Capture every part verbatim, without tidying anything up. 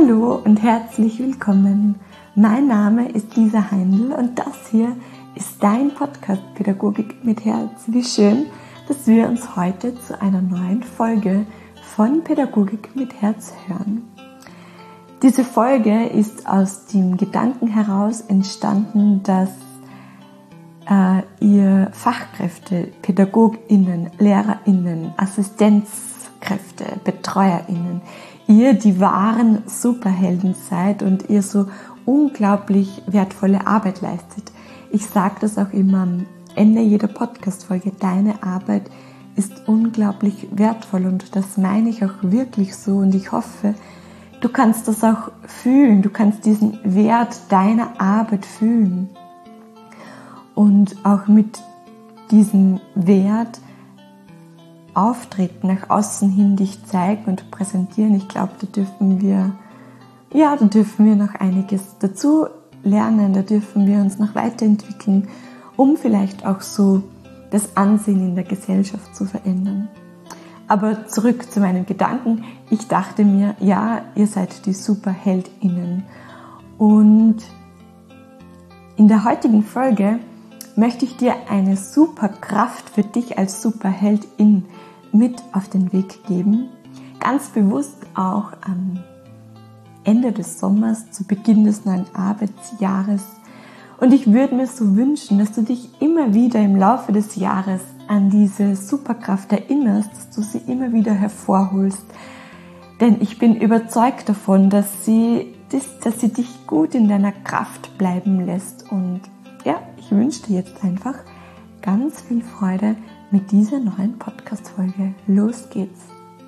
Hallo und herzlich willkommen. Mein Name ist Lisa Heindl und das hier ist dein Podcast Pädagogik mit Herz. Wie schön, dass wir uns heute zu einer neuen Folge von Pädagogik mit Herz hören. Diese Folge ist aus dem Gedanken heraus entstanden, dass äh, ihr Fachkräfte, PädagogInnen, LehrerInnen, Assistenzkräfte, BetreuerInnen, ihr die wahren Superhelden seid und ihr so unglaublich wertvolle Arbeit leistet. Ich sage das auch immer am Ende jeder Podcast-Folge, deine Arbeit ist unglaublich wertvoll und das meine ich auch wirklich so und ich hoffe, du kannst das auch fühlen, du kannst diesen Wert deiner Arbeit fühlen und auch mit diesem Wert auftreten, nach außen hin dich zeigen und präsentieren. Ich glaube, da dürfen wir, ja, da dürfen wir noch einiges dazu lernen, da dürfen wir uns noch weiterentwickeln, um vielleicht auch so das Ansehen in der Gesellschaft zu verändern. Aber zurück zu meinen Gedanken. Ich dachte mir, ja, ihr seid die SuperheldInnen. Und in der heutigen Folge möchte ich dir eine Superkraft für dich als Superheldin mit auf den Weg geben. Ganz bewusst auch am Ende des Sommers, zu Beginn des neuen Arbeitsjahres. Und ich würde mir so wünschen, dass du dich immer wieder im Laufe des Jahres an diese Superkraft erinnerst, dass du sie immer wieder hervorholst. Denn ich bin überzeugt davon, dass sie, dass sie dich gut in deiner Kraft bleiben lässt. Und ja, ich wünsche dir jetzt einfach ganz viel Freude mit dieser neuen Podcast-Folge. Los geht's!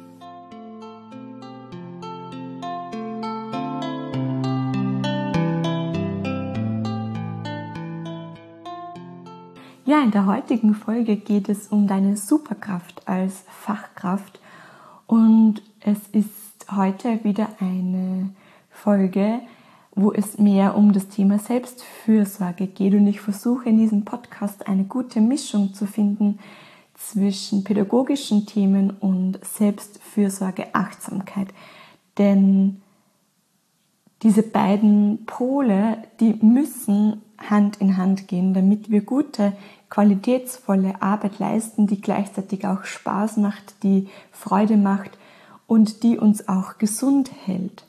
Ja, in der heutigen Folge geht es um deine Superkraft als Fachkraft und es ist heute wieder eine Folge, wo es mehr um das Thema Selbstfürsorge geht und ich versuche in diesem Podcast eine gute Mischung zu finden zwischen pädagogischen Themen und Selbstfürsorge, Achtsamkeit. Denn diese beiden Pole, die müssen Hand in Hand gehen, damit wir gute, qualitätsvolle Arbeit leisten, die gleichzeitig auch Spaß macht, die Freude macht und die uns auch gesund hält.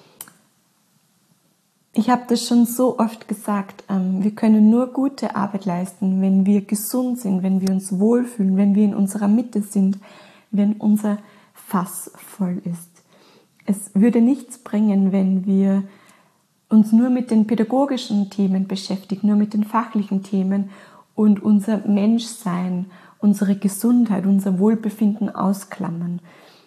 Ich habe das schon so oft gesagt, wir können nur gute Arbeit leisten, wenn wir gesund sind, wenn wir uns wohlfühlen, wenn wir in unserer Mitte sind, wenn unser Fass voll ist. Es würde nichts bringen, wenn wir uns nur mit den pädagogischen Themen beschäftigen, nur mit den fachlichen Themen und unser Menschsein, unsere Gesundheit, unser Wohlbefinden ausklammern.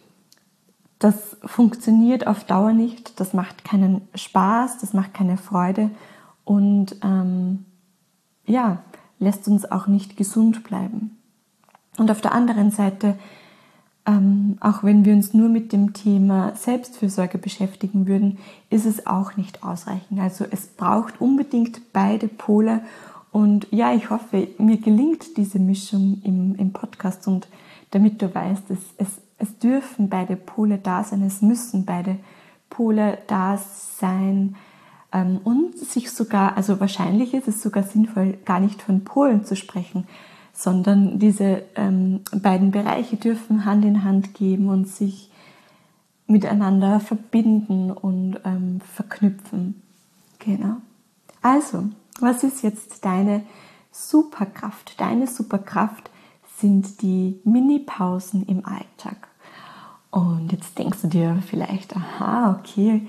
Das funktioniert auf Dauer nicht, das macht keinen Spaß, das macht keine Freude und ähm, ja, lässt uns auch nicht gesund bleiben. Und auf der anderen Seite, ähm, auch wenn wir uns nur mit dem Thema Selbstfürsorge beschäftigen würden, ist es auch nicht ausreichend. Also es braucht unbedingt beide Pole und ja, ich hoffe, mir gelingt diese Mischung im, im Podcast und damit du weißt, es, es Es dürfen beide Pole da sein, es müssen beide Pole da sein ähm, und sich sogar, also wahrscheinlich ist es sogar sinnvoll, gar nicht von Polen zu sprechen, sondern diese ähm, beiden Bereiche dürfen Hand in Hand geben und sich miteinander verbinden und ähm, verknüpfen. Genau. Also, was ist jetzt deine Superkraft? Deine Superkraft sind die Mini-Pausen im Alltag. Und jetzt denkst du dir vielleicht, aha, okay,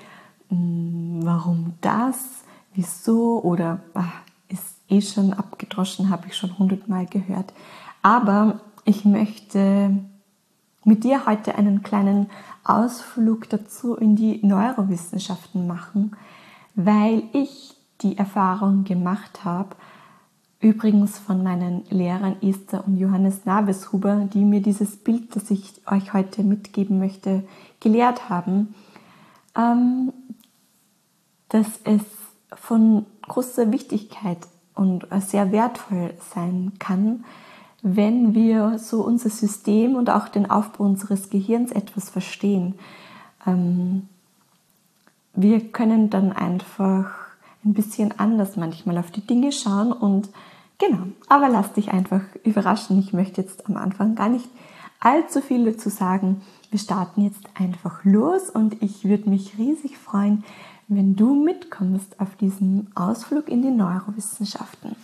warum das, wieso oder ach, ist eh schon abgedroschen, habe ich schon hundertmal gehört. Aber ich möchte mit dir heute einen kleinen Ausflug dazu in die Neurowissenschaften machen, weil ich die Erfahrung gemacht habe, übrigens von meinen Lehrern Esther und Johannes Naveshuber, die mir dieses Bild, das ich euch heute mitgeben möchte, gelehrt haben, ähm, dass es von großer Wichtigkeit und sehr wertvoll sein kann, wenn wir so unser System und auch den Aufbau unseres Gehirns etwas verstehen. Ähm, wir können dann einfach ein bisschen anders manchmal auf die Dinge schauen und genau, aber lass dich einfach überraschen. Ich möchte jetzt am Anfang gar nicht allzu viel dazu sagen. Wir starten jetzt einfach los und ich würde mich riesig freuen, wenn du mitkommst auf diesen Ausflug in die Neurowissenschaften.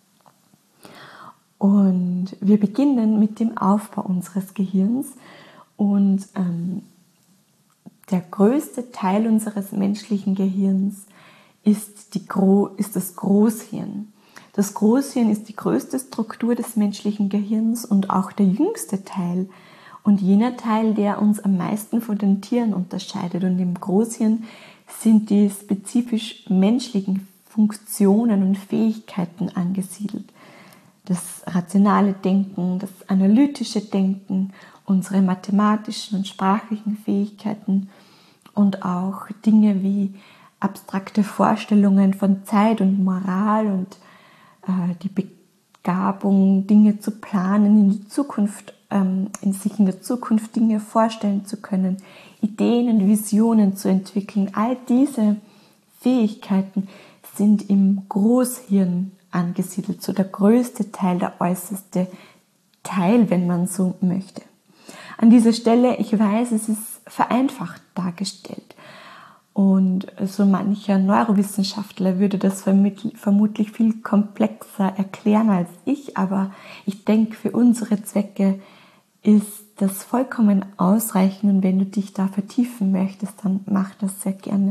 Und wir beginnen mit dem Aufbau unseres Gehirns und ähm, der größte Teil unseres menschlichen Gehirns ist, die Gro- ist das Großhirn. Das Großhirn ist die größte Struktur des menschlichen Gehirns und auch der jüngste Teil und jener Teil, der uns am meisten von den Tieren unterscheidet. Und im Großhirn sind die spezifisch menschlichen Funktionen und Fähigkeiten angesiedelt. Das rationale Denken, das analytische Denken, unsere mathematischen und sprachlichen Fähigkeiten und auch Dinge wie abstrakte Vorstellungen von Zeit und Moral und äh, die Begabung, Dinge zu planen, in die Zukunft, ähm, in sich in der Zukunft Dinge vorstellen zu können, Ideen und Visionen zu entwickeln. All diese Fähigkeiten sind im Großhirn angesiedelt, so der größte Teil, der äußerste Teil, wenn man so möchte. An dieser Stelle, ich weiß, es ist vereinfacht dargestellt und so mancher Neurowissenschaftler würde das vermutlich viel komplexer erklären als ich, aber ich denke, für unsere Zwecke ist das vollkommen ausreichend und wenn du dich da vertiefen möchtest, dann mach das sehr gerne.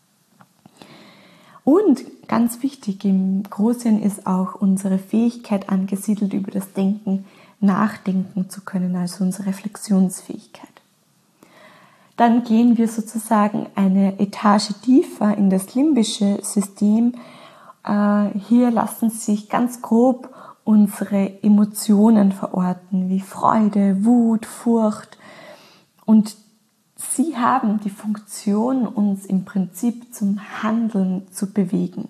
Und ganz wichtig, im Großhirn ist auch unsere Fähigkeit angesiedelt, über das Denken nachdenken zu können, also unsere Reflexionsfähigkeit. Dann gehen wir sozusagen eine Etage tiefer in das limbische System. Hier lassen sich ganz grob unsere Emotionen verorten, wie Freude, Wut, Furcht. Und sie haben die Funktion, uns im Prinzip zum Handeln zu bewegen.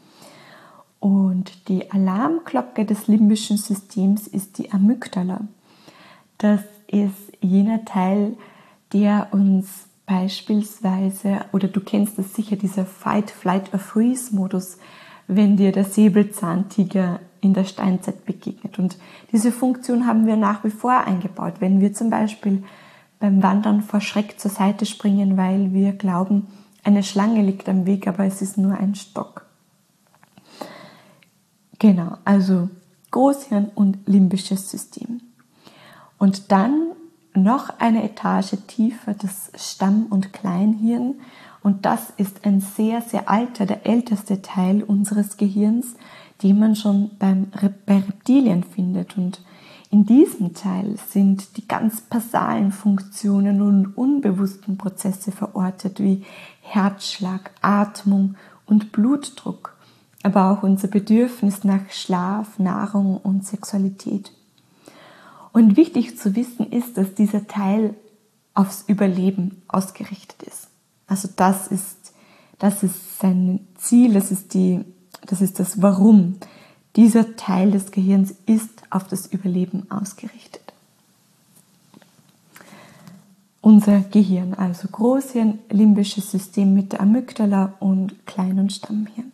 Und die Alarmglocke des limbischen Systems ist die Amygdala. Das ist jener Teil, der uns beispielsweise, oder du kennst es sicher, dieser Fight, Flight or Freeze-Modus, wenn dir der Säbelzahntiger in der Steinzeit begegnet. Und diese Funktion haben wir nach wie vor eingebaut, wenn wir zum Beispiel beim Wandern vor Schreck zur Seite springen, weil wir glauben, eine Schlange liegt am Weg, aber es ist nur ein Stock. Genau, also Großhirn und limbisches System. Und dann noch eine Etage tiefer das Stamm- und Kleinhirn. Und das ist ein sehr, sehr alter, der älteste Teil unseres Gehirns, den man schon beim, bei Reptilien findet. Und in diesem Teil sind die ganz basalen Funktionen und unbewussten Prozesse verortet, wie Herzschlag, Atmung und Blutdruck, aber auch unser Bedürfnis nach Schlaf, Nahrung und Sexualität. Und wichtig zu wissen ist, dass dieser Teil aufs Überleben ausgerichtet ist. Also das ist, das ist sein Ziel, das ist, die, das ist das Warum. Dieser Teil des Gehirns ist auf das Überleben ausgerichtet. Unser Gehirn, also Großhirn, limbisches System mit der Amygdala und Klein- und Stammhirn.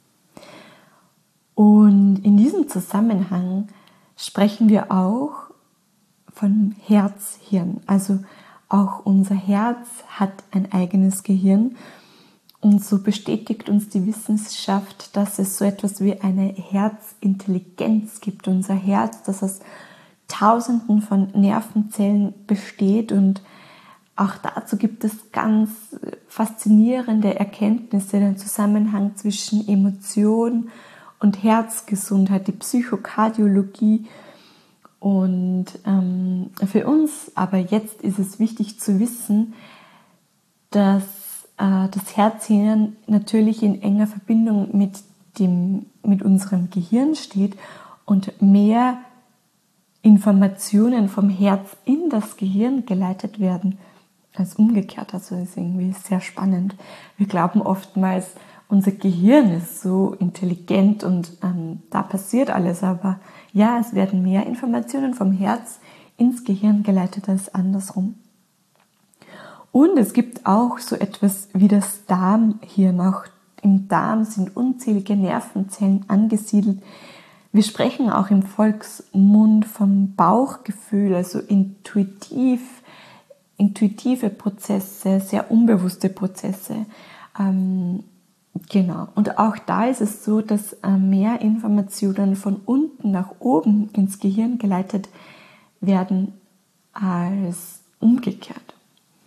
Und in diesem Zusammenhang sprechen wir auch von Herzhirn. Also auch unser Herz hat ein eigenes Gehirn. Und so bestätigt uns die Wissenschaft, dass es so etwas wie eine Herzintelligenz gibt. Unser Herz, das aus Tausenden von Nervenzellen besteht. Und auch dazu gibt es ganz faszinierende Erkenntnisse, den Zusammenhang zwischen Emotion und Herzgesundheit, die Psychokardiologie. Und ähm, für uns aber jetzt ist es wichtig zu wissen, dass äh, das Herzhirn natürlich in enger Verbindung mit, dem, mit unserem Gehirn steht und mehr Informationen vom Herz in das Gehirn geleitet werden als umgekehrt. Also das ist irgendwie sehr spannend. Wir glauben oftmals, unser Gehirn ist so intelligent und ähm, da passiert alles, aber ja, es werden mehr Informationen vom Herz ins Gehirn geleitet als andersrum. Und es gibt auch so etwas wie das Darmhirn. Auch im Darm sind unzählige Nervenzellen angesiedelt. Wir sprechen auch im Volksmund vom Bauchgefühl, also intuitiv, intuitive Prozesse, sehr unbewusste Prozesse. Ähm, genau. Und auch da ist es so, dass äh, mehr Informationen von unten nach oben ins Gehirn geleitet werden als umgekehrt.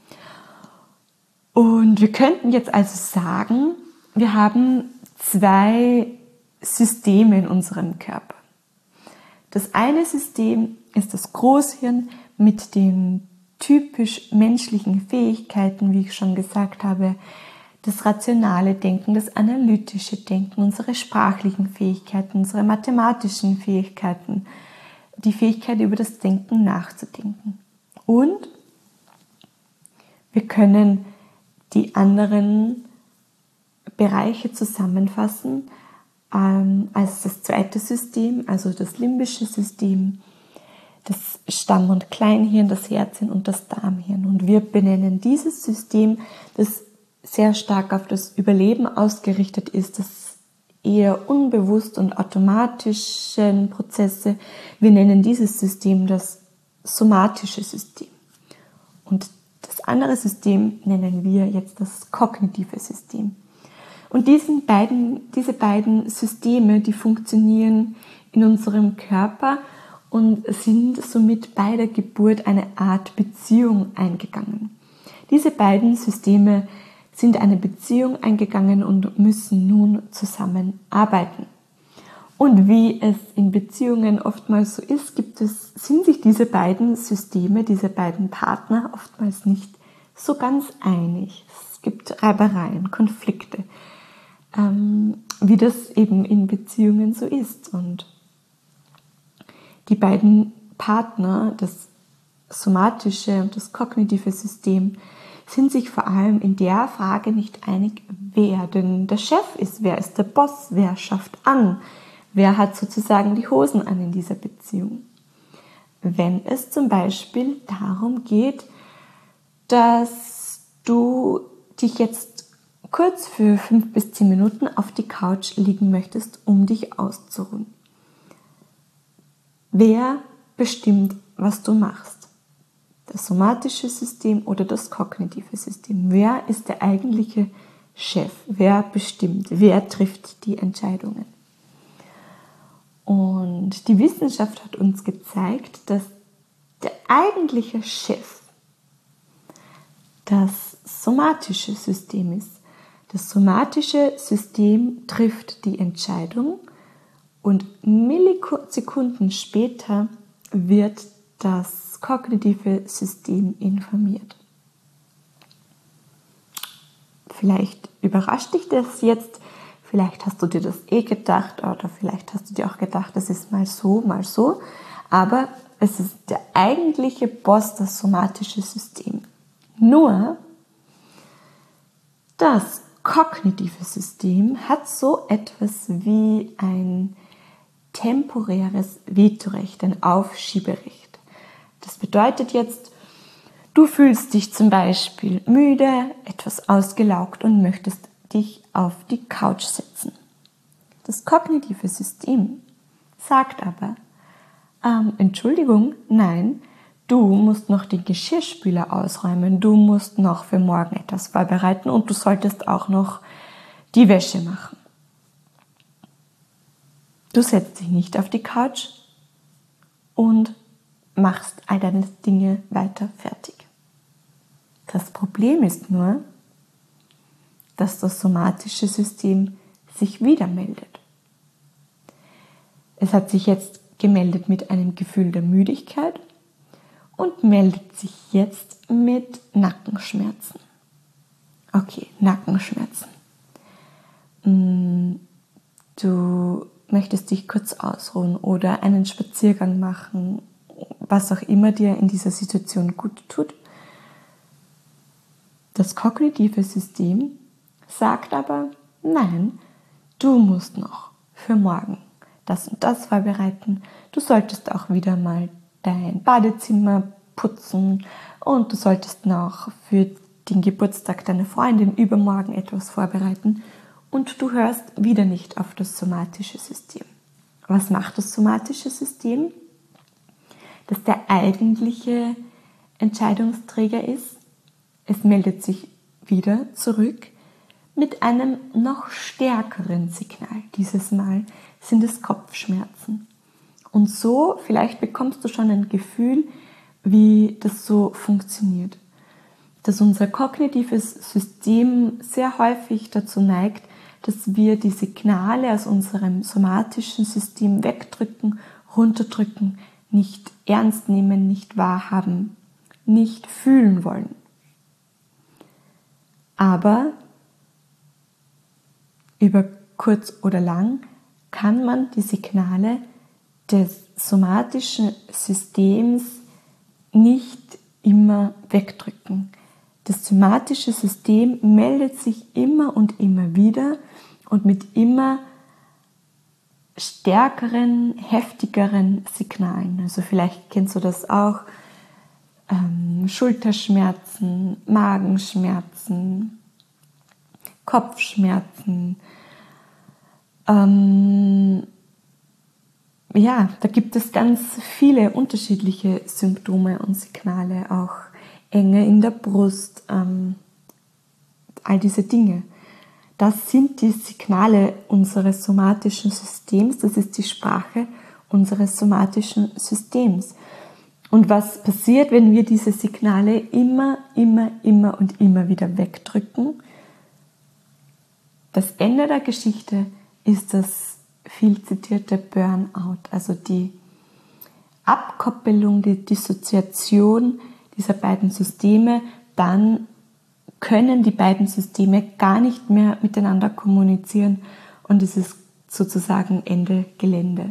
Und wir könnten jetzt also sagen, wir haben zwei Systeme in unserem Körper. Das eine System ist das Großhirn mit den typisch menschlichen Fähigkeiten, wie ich schon gesagt habe, das rationale Denken, das analytische Denken, unsere sprachlichen Fähigkeiten, unsere mathematischen Fähigkeiten, die Fähigkeit, über das Denken nachzudenken. Und wir können die anderen Bereiche zusammenfassen ähm, als das zweite System, also das limbische System, das Stamm- und Kleinhirn, das Herzhirn und das Darmhirn. Und wir benennen dieses System, das sehr stark auf das Überleben ausgerichtet ist, das eher unbewusst und automatischen Prozesse. Wir nennen dieses System das somatische System. Und das andere System nennen wir jetzt das kognitive System. Und diesen beiden, diese beiden Systeme, die funktionieren in unserem Körper und sind somit bei der Geburt eine Art Beziehung eingegangen. Diese beiden Systeme sind eine Beziehung eingegangen und müssen nun zusammenarbeiten. Und wie es in Beziehungen oftmals so ist, gibt es, sind sich diese beiden Systeme, diese beiden Partner oftmals nicht so ganz einig. Es gibt Reibereien, Konflikte, ähm, wie das eben in Beziehungen so ist. Und die beiden Partner, das somatische und das kognitive System, sind sich vor allem in der Frage nicht einig, wer denn der Chef ist, wer ist der Boss, wer schafft an, wer hat sozusagen die Hosen an in dieser Beziehung. Wenn es zum Beispiel darum geht, dass du dich jetzt kurz für fünf bis zehn Minuten auf die Couch liegen möchtest, um dich auszuruhen. Wer bestimmt, was du machst? Das somatische System oder das kognitive System? Wer ist der eigentliche Chef? Wer bestimmt? Wer trifft die Entscheidungen? Und die Wissenschaft hat uns gezeigt, dass der eigentliche Chef das somatische System ist. Das somatische System trifft die Entscheidung und Millisekunden später wird das kognitive System informiert. Vielleicht überrascht dich das jetzt, vielleicht hast du dir das eh gedacht oder vielleicht hast du dir auch gedacht, das ist mal so, mal so, aber es ist der eigentliche Boss, das somatische System. Nur das kognitive System hat so etwas wie ein temporäres Vetorecht, ein Aufschieberecht. Das bedeutet jetzt, du fühlst dich zum Beispiel müde, etwas ausgelaugt und möchtest dich auf die Couch setzen. Das kognitive System sagt aber, ähm, Entschuldigung, nein, du musst noch den Geschirrspüler ausräumen, du musst noch für morgen etwas vorbereiten und du solltest auch noch die Wäsche machen. Du setzt dich nicht auf die Couch und machst all deine Dinge weiter fertig. Das Problem ist nur, dass das somatische System sich wieder meldet. Es hat sich jetzt gemeldet mit einem Gefühl der Müdigkeit und meldet sich jetzt mit Nackenschmerzen. Okay, Nackenschmerzen. Du möchtest dich kurz ausruhen oder einen Spaziergang machen, was auch immer dir in dieser Situation gut tut. Das kognitive System sagt aber, nein, du musst noch für morgen das und das vorbereiten. Du solltest auch wieder mal dein Badezimmer putzen und du solltest noch für den Geburtstag deiner Freundin, übermorgen etwas vorbereiten und du hörst wieder nicht auf das somatische System. Was macht das somatische System? Dass der eigentliche Entscheidungsträger ist. Es meldet sich wieder zurück mit einem noch stärkeren Signal. Dieses Mal sind es Kopfschmerzen. Und so, vielleicht bekommst du schon ein Gefühl, wie das so funktioniert. Dass unser kognitives System sehr häufig dazu neigt, dass wir die Signale aus unserem somatischen System wegdrücken, runterdrücken, nicht ernst nehmen, nicht wahrhaben, nicht fühlen wollen. Aber über kurz oder lang kann man die Signale des somatischen Systems nicht immer wegdrücken. Das somatische System meldet sich immer und immer wieder und mit immer stärkeren, heftigeren Signalen. Also vielleicht kennst du das auch, ähm, Schulterschmerzen, Magenschmerzen, Kopfschmerzen. Ähm, ja, da gibt es ganz viele unterschiedliche Symptome und Signale, auch Enge in der Brust, ähm, all diese Dinge. Das sind die Signale unseres somatischen Systems, das ist die Sprache unseres somatischen Systems. Und was passiert, wenn wir diese Signale immer, immer, immer und immer wieder wegdrücken? Das Ende der Geschichte ist das viel zitierte Burnout, also die Abkoppelung, die Dissoziation dieser beiden Systeme. Dann können die beiden Systeme gar nicht mehr miteinander kommunizieren und es ist sozusagen Ende Gelände.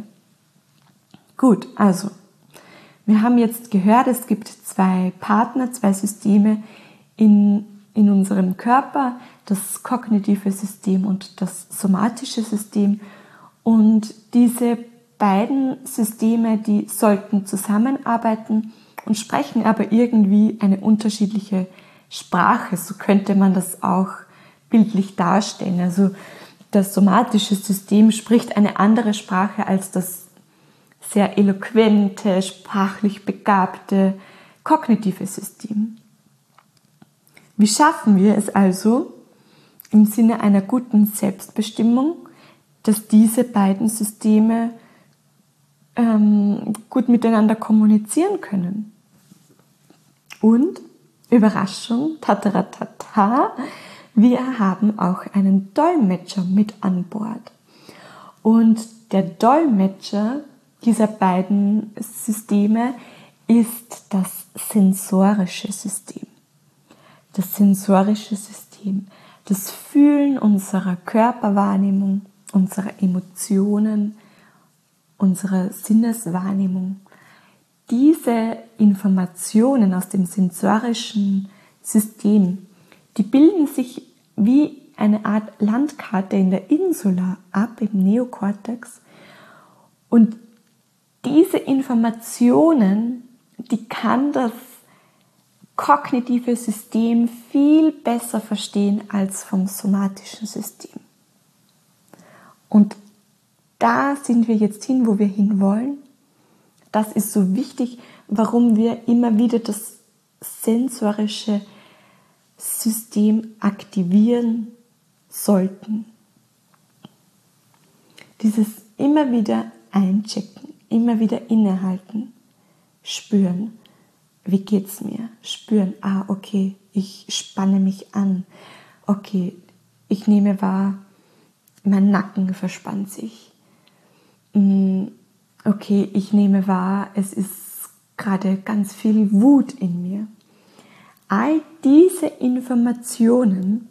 Gut, also wir haben jetzt gehört, es gibt zwei Partner, zwei Systeme in, in unserem Körper, das kognitive System und das somatische System. Und diese beiden Systeme, die sollten zusammenarbeiten und sprechen aber irgendwie eine unterschiedliche Sprache. So könnte man das auch bildlich darstellen. Also das somatische System spricht eine andere Sprache als das sehr eloquente, sprachlich begabte kognitive System. Wie schaffen wir es also im Sinne einer guten Selbstbestimmung, dass diese beiden Systeme ähm, gut miteinander kommunizieren können? Und Überraschung, tataratata, wir haben auch einen Dolmetscher mit an Bord. Und der Dolmetscher dieser beiden Systeme ist das sensorische System. Das sensorische System, das Fühlen unserer Körperwahrnehmung, unserer Emotionen, unserer Sinneswahrnehmung. Diese Informationen aus dem sensorischen System, die bilden sich wie eine Art Landkarte in der Insula ab, im Neokortex. Und diese Informationen, die kann das kognitive System viel besser verstehen als vom somatischen System. Und da sind wir jetzt hin, wo wir hinwollen. Das ist so wichtig, warum wir immer wieder das sensorische System aktivieren sollten. Dieses immer wieder einchecken, immer wieder innehalten, spüren, wie geht's mir? Spüren, ah, okay, ich spanne mich an. Okay, ich nehme wahr, mein Nacken verspannt sich. Okay, ich nehme wahr, es ist gerade ganz viel Wut in mir. All diese Informationen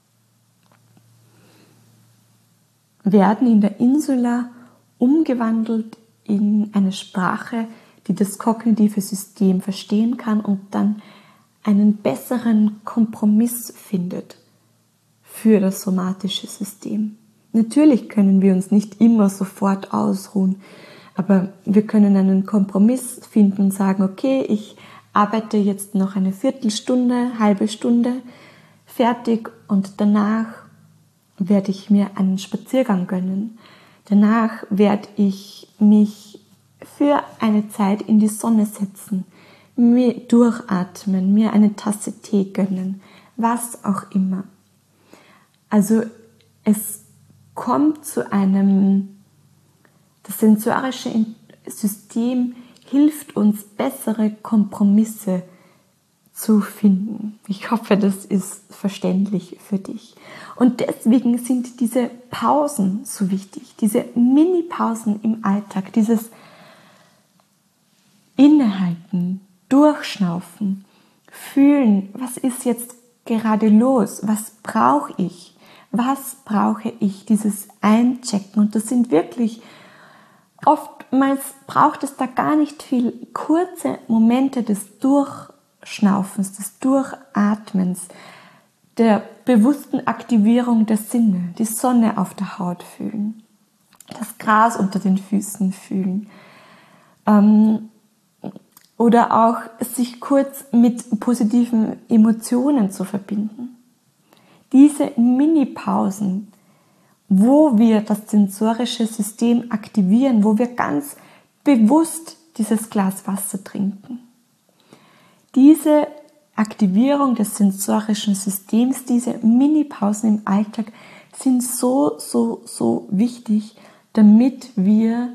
werden in der Insula umgewandelt in eine Sprache, die das kognitive System verstehen kann und dann einen besseren Kompromiss findet für das somatische System. Natürlich können wir uns nicht immer sofort ausruhen, aber wir können einen Kompromiss finden und sagen, okay, ich arbeite jetzt noch eine Viertelstunde, halbe Stunde fertig und danach werde ich mir einen Spaziergang gönnen. Danach werde ich mich für eine Zeit in die Sonne setzen, mir durchatmen, mir eine Tasse Tee gönnen, was auch immer. Also es kommt zu einem, das sensorische System hilft uns, bessere Kompromisse zu finden. Ich hoffe, das ist verständlich für dich. Und deswegen sind diese Pausen so wichtig, diese Mini-Pausen im Alltag, dieses Innehalten, Durchschnaufen, fühlen, was ist jetzt gerade los, was brauche ich, was brauche ich, dieses Einchecken. Und das sind wirklich, oftmals braucht es da gar nicht viel, kurze Momente des Durchschnaufens, des Durchatmens, der bewussten Aktivierung der Sinne, die Sonne auf der Haut fühlen, das Gras unter den Füßen fühlen, ähm, oder auch sich kurz mit positiven Emotionen zu verbinden. Diese Mini-Pausen, wo wir das sensorische System aktivieren, wo wir ganz bewusst dieses Glas Wasser trinken. Diese Aktivierung des sensorischen Systems, diese Mini-Pausen im Alltag sind so, so, so wichtig, damit wir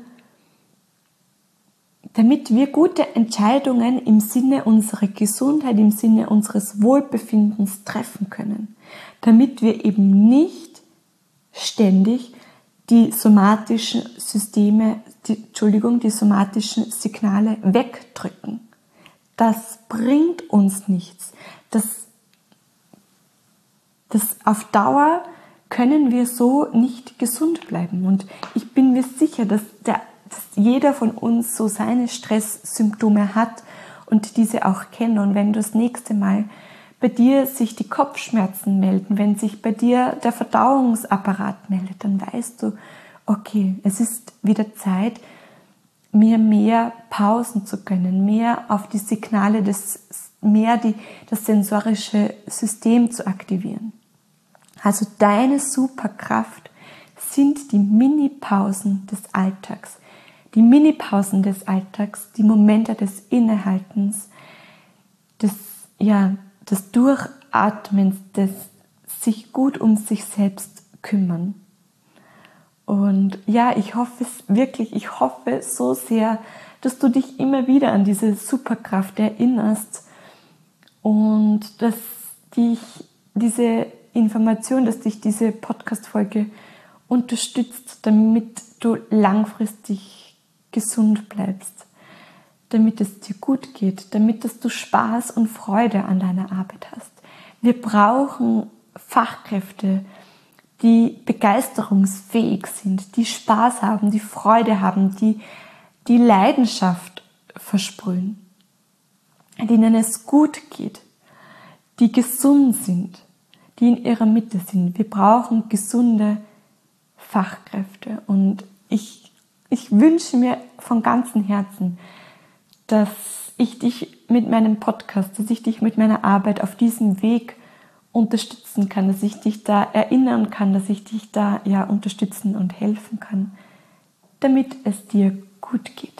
damit wir gute Entscheidungen im Sinne unserer Gesundheit, im Sinne unseres Wohlbefindens treffen können. Damit wir eben nicht ständig die somatischen Systeme, die, Entschuldigung, die somatischen Signale wegdrücken. Das bringt uns nichts. Das, das auf Dauer können wir so nicht gesund bleiben. Und ich bin mir sicher, dass der dass jeder von uns so seine Stresssymptome hat und diese auch kennt. Und wenn du das nächste Mal bei dir sich die Kopfschmerzen melden, wenn sich bei dir der Verdauungsapparat meldet, dann weißt du, okay, es ist wieder Zeit, mir mehr Pausen zu gönnen, mehr auf die Signale, des, mehr die, das sensorische System zu aktivieren. Also deine Superkraft sind die Mini-Pausen des Alltags. Die Mini-Pausen des Alltags, die Momente des Innehaltens, des, ja, des Durchatmens, des sich gut um sich selbst kümmern. Und ja, ich hoffe es wirklich, ich hoffe so sehr, dass du dich immer wieder an diese Superkraft erinnerst und dass dich diese Information, dass dich diese Podcast-Folge unterstützt, damit du langfristig gesund bleibst, damit es dir gut geht, damit dass du Spaß und Freude an deiner Arbeit hast. Wir brauchen Fachkräfte, die begeisterungsfähig sind, die Spaß haben, die Freude haben, die die Leidenschaft versprühen, denen es gut geht, die gesund sind, die in ihrer Mitte sind. Wir brauchen gesunde Fachkräfte und ich Ich wünsche mir von ganzem Herzen, dass ich dich mit meinem Podcast, dass ich dich mit meiner Arbeit auf diesem Weg unterstützen kann, dass ich dich da erinnern kann, dass ich dich da ja unterstützen und helfen kann, damit es dir gut geht.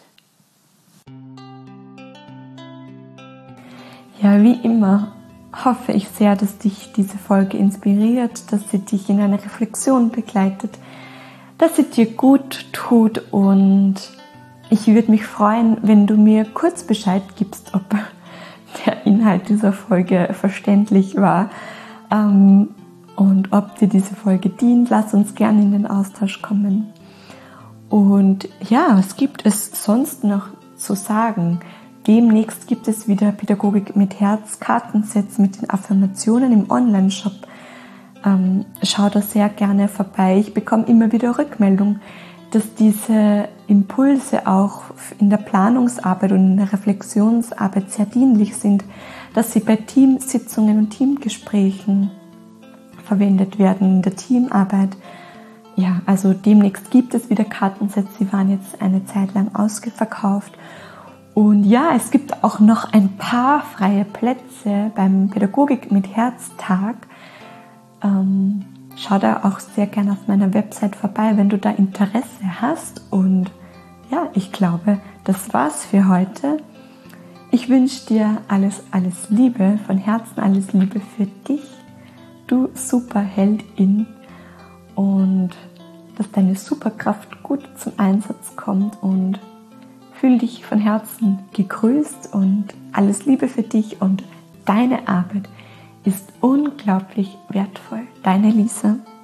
Ja, wie immer hoffe ich sehr, dass dich diese Folge inspiriert, dass sie dich in eine Reflexion begleitet, dass sie dir gut tut und ich würde mich freuen, wenn du mir kurz Bescheid gibst, ob der Inhalt dieser Folge verständlich war und ob dir diese Folge dient. Lass uns gerne in den Austausch kommen. Und ja, was gibt es sonst noch zu sagen? Demnächst gibt es wieder Pädagogik mit Herz, Kartensets mit den Affirmationen im Online-Shop. Ähm, schau da sehr gerne vorbei. Ich bekomme immer wieder Rückmeldung, dass diese Impulse auch in der Planungsarbeit und in der Reflexionsarbeit sehr dienlich sind, dass sie bei Teamsitzungen und Teamgesprächen verwendet werden, in der Teamarbeit. Ja, also demnächst gibt es wieder Kartensets, sie waren jetzt eine Zeit lang ausverkauft Und ja, es gibt auch noch ein paar freie Plätze beim Pädagogik mit Herztag. Ähm, schau da auch sehr gerne auf meiner Website vorbei, wenn du da Interesse hast. Und ja, ich glaube, das war's für heute. Ich wünsche dir alles, alles Liebe, von Herzen alles Liebe für dich, du Superheldin, und dass deine Superkraft gut zum Einsatz kommt, und fühl dich von Herzen gegrüßt und alles Liebe für dich, und deine Arbeit ist unglaublich wertvoll. Deine Lisa.